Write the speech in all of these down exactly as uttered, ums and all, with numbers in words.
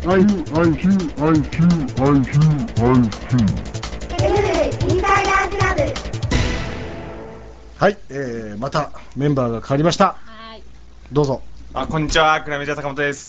アイキュー、アイキュー、アイキュー、アイキュー、アイキュー。 エヌエルインサイダークラブ。 はい、えー、またメンバーが変わりました。 はい。 どうぞ。 あ、こんにちは、クラメジャー坂本です。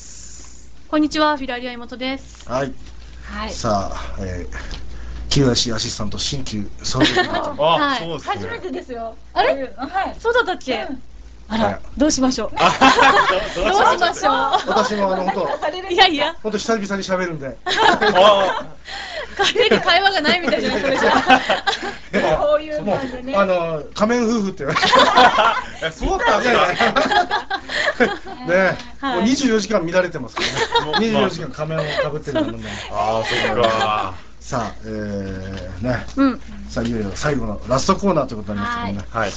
こんにちは、フィラリア妹です。 はい。 はい。 さあ、えー、キューアイシー アシスタント新旧総理あ、 はいそうですね。 初めてですよ。 あれはい。 そうだったっけ？あら、どうしましょう。どうどしましょ私もあの本う。いやいや、 当本当久々に喋るんで。 あ家庭で会話がないみたいじゃないそれじゃ。 こういうも感じでね。 うあの仮面夫婦って言われて。 え、そうだったんですか。 ね、 はいもうにじゅうよじかん見られてますからね。にじゅうよじかん仮面をかぶってるもんね。 ああ、そっか。 さあ、えー、ね、 うん。 さあいよいよ最後のラストコーナーということになりますけどね。 はい。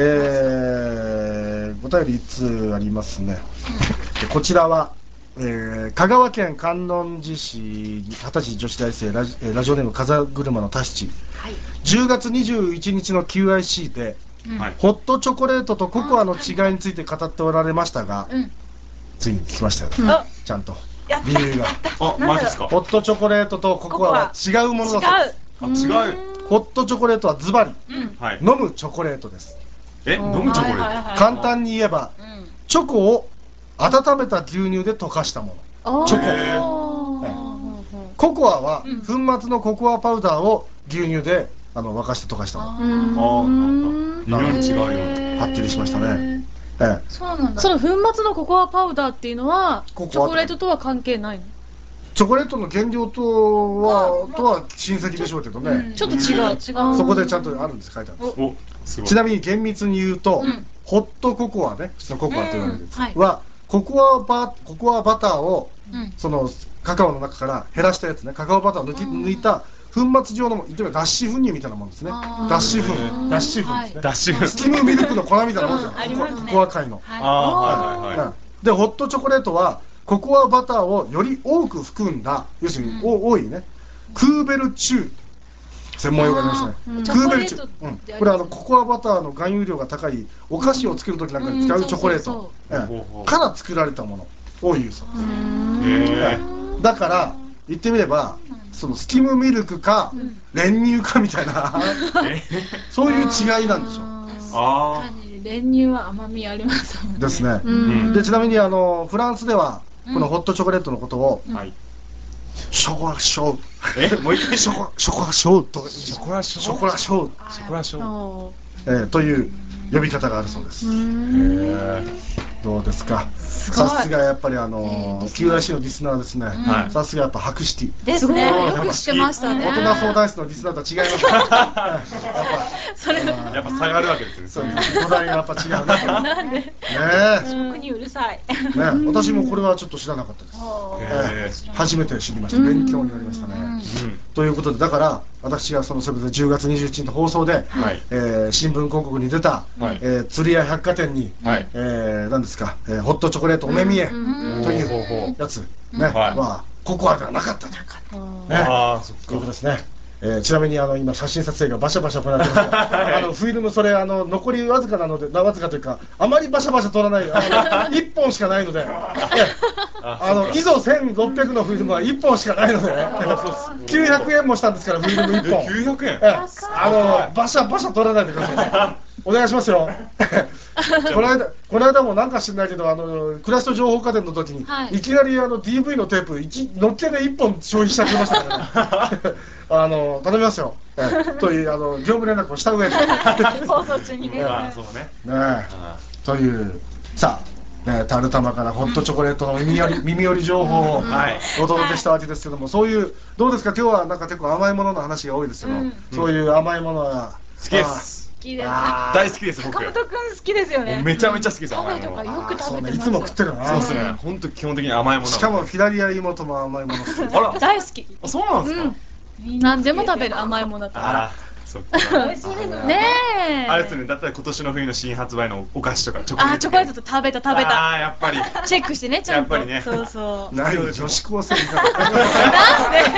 えー、お便りいっつうありますね。でこちらは、えー、香川県観音寺市二十歳女子大生ラジ、えーラジオネーム風車のタシチ。 はい。 じゅうがつにじゅういちにちの キューアイシー で、 はい。 ホットチョコレートとココアの違いについて語っておられましたが、 うん。 ついに聞きましたよ、 うんあ、 ちゃんとやった理由が。 あ、マジですか。 ホットチョコレートとココアは違うものだ違う。 あ、違う。 と。ホットチョコレートはズバリうん。 はい。 飲むチョコレートです。 え、飲むチョコレーはいはいはい簡単に言えばうん。 チョコを温めた牛乳で溶かしたもの。チョコへーココアはうん粉末のココアパウダーを牛乳であの沸かして溶かしたもの。 うん。 微妙に違うようはっきりしましたね。ええ、 そうなんだ。 その粉末のココアパウダーっていうのはチココアョコレートとは関係ないの？ チョコレートの原料とはとは親戚でしょうけどね。 ちょっと違う違う。 そこでちゃんとあるんです書いてあるんです。 お、すごい。 ちなみに厳密に言うと、 うんホットココアね、普通のココアと言われるやつうんはいは、ココアバココアバターをうん。 そのカカオの中から減らしたやつね、カカオバターを抜きうん抜いた粉末状の、言ってみれば脱脂粉乳みたいなもんですね。 あー脱脂粉、 うん脱脂粉ですね。 脱脂粉。 スキムミルクの粉みたいなもんじゃうんありますねん、ココア界の。 はい。 ああ、はいはいはい。 うんで、ホットチョコレートは、ココアバターをより多く含んだ、要するに、お多いね、クーベルチュー。専門用語がありますね。 あーうんクーベルチュー。 チョコレートってありますねうんこれあのココアバターの含有量が高いお菓子を作るときなんかに使うチョコレートうんそうええほうほうから作られたものを言うそううーんへえだから言ってみればそのスキムミルクかん練乳かみたいなえ、 そういう違いなんでしょあ確かに練乳は甘みありますもんね。 うですね。 うんでちなみにあのフランスではこのホットチョコレートのことをあ、はい。 ショコラショーえ、もう一回ショコラショコラショーとショコラショーショコラショー、 ショコラショー。 おえーという呼び方があるそうです。 ーうーんへどうですか。 すごいさすがやっぱりあのー キューアイシー のリスナーですね。 はいさすがやっぱ白シティ。 ですね。 よく知ってましたね。 大人相談室のリスナーとは違いますね。やっそれぱやっぱ差があるわけですね。 そう土台がやっぱ違うね。 なんで？ ねえ、 食にうるさい。 ね私もこれはちょっと知らなかったです。 へええ初めて知りました。勉強になりましたね。 ーうん。 ということでだから私がそのそれでじゅうがつにじゅういちにちの放送で、 はい。 えー新聞広告に出た、 はいえー釣り屋百貨店に、 はい。 えー何ですか、えーホットチョコレートお目見えうんうんというほうほうほうやつね、 はいまあココアではなかったと。ねああ、そっということか。 ですね。えーちなみにあの今写真撮影がバシャバシャ行われてますがあのフィルムそれあの残りわずかなのでなわずかというかあまりバシャバシャ撮らないあのいっぽんしかないので、えああのイゾせんろっぴゃくのフィルムはいっぽんしかないので、きゅうひゃくえんもしたんですからフィルムいっぽん。 きゅうひゃくえん。 ええあのバシャバシャ撮らないでください。お願いしますよ。この間この間もなんか知らないけどあの暮らしと情報家電の時に、 はいい、きなりあの ディーブイ のテープ一のっけでいっぽん消費してくれましたからね。あの頼みますよ。ええというあの業務連絡をした上で。ね放送中にね。 ああ、そうね。 えあというさあ、ね、タルタマからホットチョコレートの耳寄り耳寄り情報をーはい。 お届けしたわけですけども、そういうどうですか今日はなんか結構甘いものの話が多いですけど、 うんそういう甘いものは好きです。 好きです。 あー大好きです、僕。 坂本くん好きですよね。 めちゃめちゃ好きです、甘いパフェとかもの。 よく食べてます。 そうねいつも食ってるな。 そうですね。本当基本的に甘いもの。 しかもフィラリア妹も甘いもの好き。 あら、 大好き。 あ、そうなんですか。 何でも食べる甘いものだったら。 あら、そっか。 美味しいですよねえ。 あれですね、だったら今年の冬の新発売のお菓子とかチョコレート。 あ、チョコレートと食べた食べた。 ああ、やっぱり。 チェックしてね、ちゃんと。 やっぱりねそうそう。 何女子高生みたいなんで？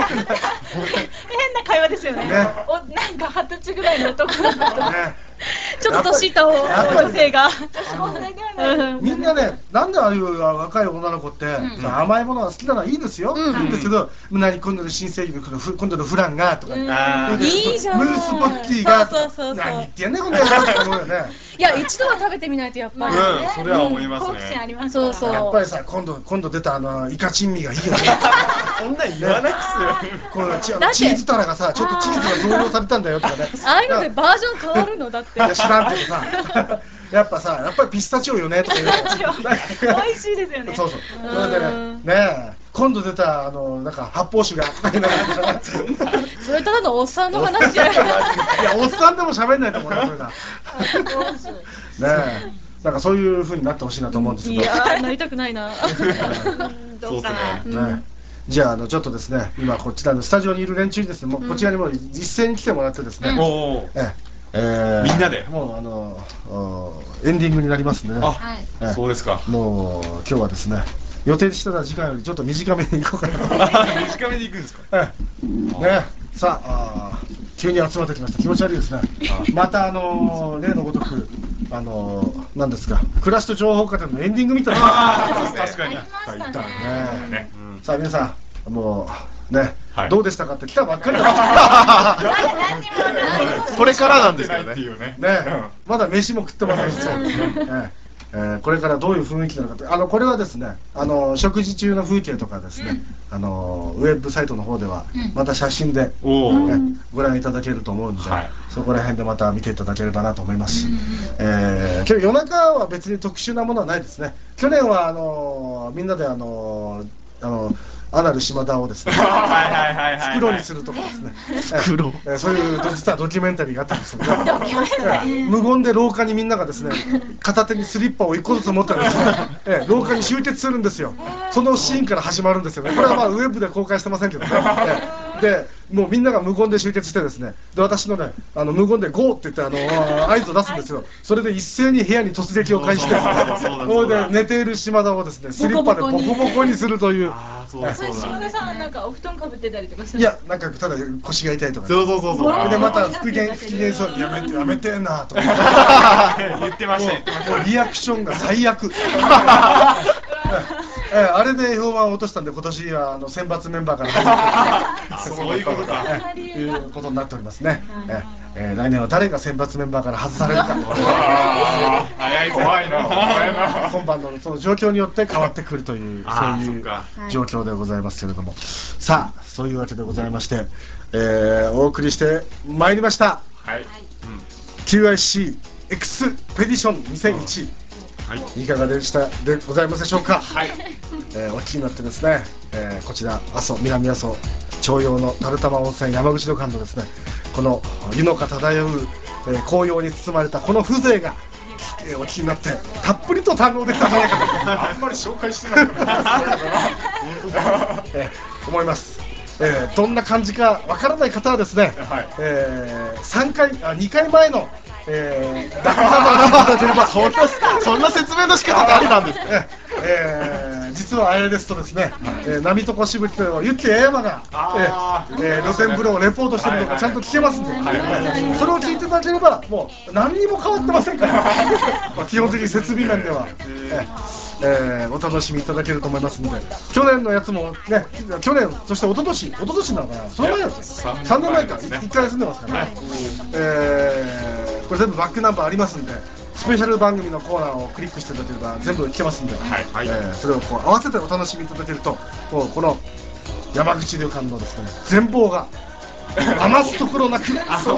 変な会話ですよね。 ねおなんか二十歳ぐらいの男の子とな。ね。 ちょっと年いった女性が。うんみんなね、なんでああいう若い女の子って、 うんさ甘いものが好きなのはいいですよ、 うんいいんですけど、胸に今度の新製品の今度のフランがとか、 うんあーいいじゃん。 ムースポッキーがそうそうそうそう何言ってんねんこの野郎って思うよね。 いや、一度は食べてみないとやっぱり。 うん、それは思います好奇心あね。 りますそうそうやっぱりさ、今度今度出たあのイカ珍味がいいよね。 そんなん言わないっすよ。 このチだってチーズタラがさ、ちょっとチーズが増量されたんだよとかね。 ああいうのでバージョン変わるのだって。 いや知らんけどさ、やっぱさ、やっぱりピスタチオよねとか言う。 美味しいですよね。 そうそう。それでね、ねえ、今度出たあのなんか発泡酒がとか言いながら。 それただのおっさんの話じゃない。 いや、おっさんでも喋んないと思うな、それが。ねえ、なんかそういう風になってほしいなと思うんですけど。 いやー、なりたくないな。 どうかな。 うんね、じゃあ、あのちょっとですね、今こちらのスタジオにいる連中にですね、もうこちらにもう一斉に来てもらってですね、 うんおお。 ええーみんなでもうあのおエンディングになりますんでね、 あ、 はい。 ええそうですか。 もう今日はですね、予定してた時間よりちょっと短めに行こうかなと。 短めに行くんですか。 ええね、さあ、あー急に集まってきました。気持ち悪いですね。またあのー、例のごとく、あのー、何ですか、暮らしと情報課程のエンディングみたいな。 あー確かに。 ありましたね。 ねね。うんさあ皆さん、もうね、 はいどうでしたかって来たばっかりだ。 これからなんですけどね。っていうね。 ね、まだ飯も食ってませんし、ねえーこれからどういう雰囲気なのかって、あのこれはですね、あの食事中の風景とかですね、あのウェブサイトの方ではまた写真で、 おお。 ねご覧いただけると思うんで、 はいそこら辺でまた見ていただければなと思いますし、えー今日夜中は別に特殊なものはないですね。去年はあのみんなであのあのアナル島田をですね、 はいはいはいはい。 袋にするとかですね、袋、えーそういう実はドキュメンタリーがあったんですけど、えー無言で廊下にみんながですね、片手にスリッパを一個ずつ持ってですね、えー廊下に集結するんですよ。そのシーンから始まるんですよね。これはまあウェブで公開してませんけどね。えーで、もうみんなが無言で集結してですね、で私のね、あの無言でゴーって言ってあの合図を出すんですよ。それで一斉に部屋に突撃を開始して、 そうだそうだそれで寝ている島田をですね、スリッパでボコボコにするという。 ああ、そうだそう島だ。 田さんなんかお布団かぶってたりとかする。 いや、なんかただ腰が痛いとか、 そうそうそうそう。 でまた復元復元そうやめてやめてんなとか言ってました言ってましもうリアクションが最悪ええあれで評判を落としたんで今年はあの選抜メンバーから外そういうことか。 ええいうことになっておりますね、ええええ来年は誰が選抜メンバーから外されるかあー早い怖いな。怖いな。 今晩のその状況によって変わってくるというそうあーいうそっか状況でございますけれども、さあそういうわけでございまして、えーお送りしてまいりましたはい。うん。 キューアイシー エクスペディションにせんいち、 はい。 いかがでしたでございますでしょうか。 はい。 えーお聞きになってですね、えーこちら阿蘇南阿蘇朝陽の垂玉温泉山口旅館のですね、この湯の花漂う、えー紅葉に包まれたこの風情が、えーお聞きになってたっぷりと堪能できたんじゃないかとあんまり紹介してないから。 えー思います。えーどんな感じかわからない方はですね、 はいえーさんかいあにかいまえの、えー、ダックサンドの生で出ればそんなそんな説明の仕方があったんです。えーえー実はあれですとですね、えー波とこしぶきというユッケ八山が、 あーえーえー露天風呂をレポートしてるのがちゃんと聞けますんで、 はいはいえーそれを聞いていただければもう何にも変わってませんからまあ基本的に設備面では。えーえーお楽しみいただけると思いますので、去年のやつもね、去年、そして一昨年一昨年なのかな、その前だったさんさんねんまえか、 ですねいっかい休んでますからね、えーこれ全部バックナンバーありますんで、スペシャル番組のコーナーをクリックしていただければ全部聞けますんで、 はいはいえーそれをこう合わせてお楽しみいただけると、もうこの山口旅館のですね全貌が余すところなく、そう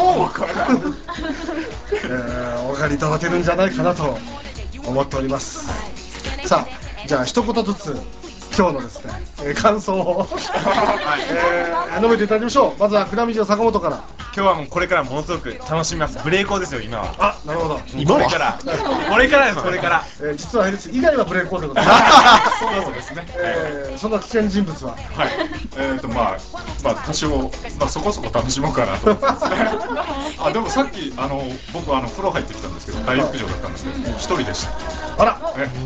えーお分かりいただけるんじゃないかなと思っております。さあ、じゃあ一言ずつ今日のですね、えー感想を、えー述べていただきましょう。まずは倉道の坂本から。 今日はもうこれからものすごく楽しみます。ブレイコーですよ今は。 あ、なるほど。 これから。これからですこれから。 えー実はヘルツ以外はブレイクコールでございます。 そうですね。 えーその危険人物は。 はい。えっ、とまあまあ多少まあそこそこ楽しもうかなと思ってますね。あでもさっきあの僕あの風呂入ってきたんですけど大浴場だったんですけど一人でした。 あら、 ね、もう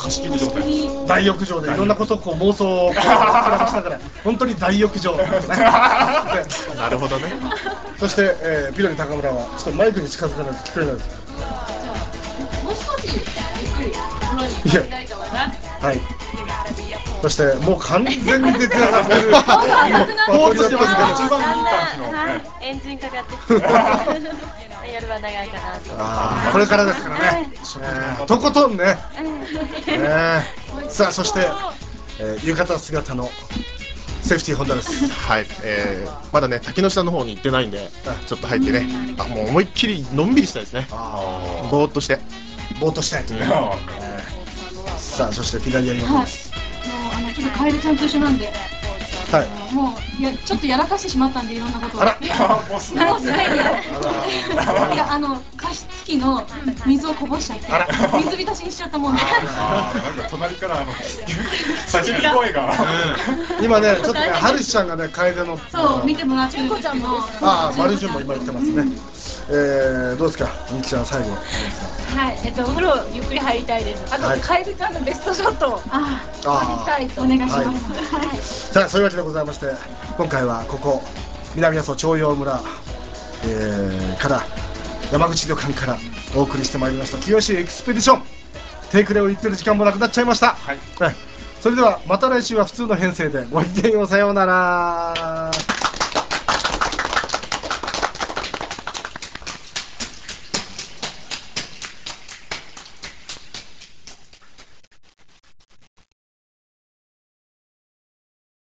貸し切り状態。 大浴場でいろんなことをこう妄想をこう膨らましながら本当に大浴場ねなるほどね。 そして、えー、ピロリ高村はちょっとマイクに近づかないと聞こえないです。 もう少しゆっくりお風呂に入りたいかもな。 はい。そしてもう完全に出来上がってる。 ポーズしてますね。 一番いい感じの。 はい、エンジンかかって夜は長いかなと。 あーこれからですからね。えーとことんね。ねさあそして、えー、浴衣姿のセーフティーホンダです。 はい、えー、まだね滝の下の方に行ってないんで、ちょっと入ってね、あもう思いっきりのんびりしたいですね。 あぼーっとして。 ぼーっとしたいという、ねえー、さあそして左やりはい。もうます。 あのちょっとカエルちゃんと一緒なんで、 はい。 もういやちょっとやらかしてしまったんでいろんなことを。 あらボス。 いやいやあの加湿器の水をこぼしちゃって水浸しにしちゃったもんで。 あーなんか隣からあの叫び声が。 今ねちょっとねハルシちゃんがね楓のそう見てもらってるんですけど。 ああマルジュンも今言ってますね。えー、どうですかみきちゃん最後。 はい、えっとお風呂ゆっくり入りたいです。あと、 はいカエルちゃんのベストショットをあ撮りたいとお願いします。 はいはい。 さあそういうわけでございまして今回はここ南阿蘇朝陽村、えー、から山口旅館からお送りしてまいりました清エクスペディション手くれを言ってる時間もなくなっちゃいました。 はい。 はい、それではまた来週は普通の編成でごきげんようさようなら。